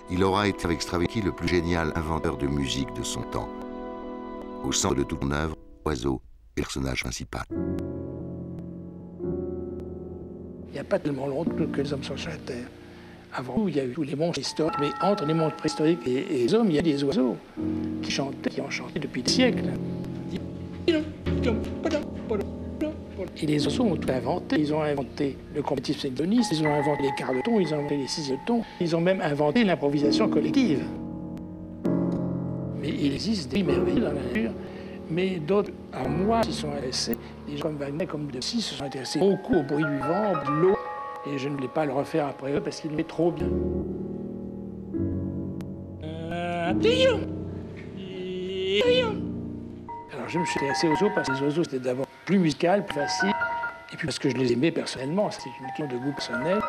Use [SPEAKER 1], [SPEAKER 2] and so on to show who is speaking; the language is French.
[SPEAKER 1] il aura été avec Stravinsky le plus génial inventeur de musique de son temps. Au centre de toute son œuvre, l'oiseau est le personnage principal.
[SPEAKER 2] Il n'y a pas tellement longtemps que les hommes sont sur la Terre. Avant, il y a eu tous les monstres historiques, mais entre les monstres préhistoriques et les hommes, il y a des oiseaux qui chantaient, qui ont chanté depuis des siècles. Et les oiseaux ont tout inventé. Ils ont inventé le compétitif synchroniste, ils ont inventé les quarts de ton, ils ont inventé les sixièmes de ton, ils ont même inventé l'improvisation collective. Mais il existe des merveilles dans la nature, mais d'autres, à moi, s'y sont intéressés. Des gens comme Wagner, comme Debussy, se sont intéressés beaucoup au bruit du vent, de l'eau, et je ne voulais pas le refaire après eux parce qu'ils le fait trop bien. Alors je me suis intéressé aux oiseaux parce que les oiseaux c'était d'abord plus musical, plus facile, et puis parce que je les aimais personnellement, c'est une question de goût personnel.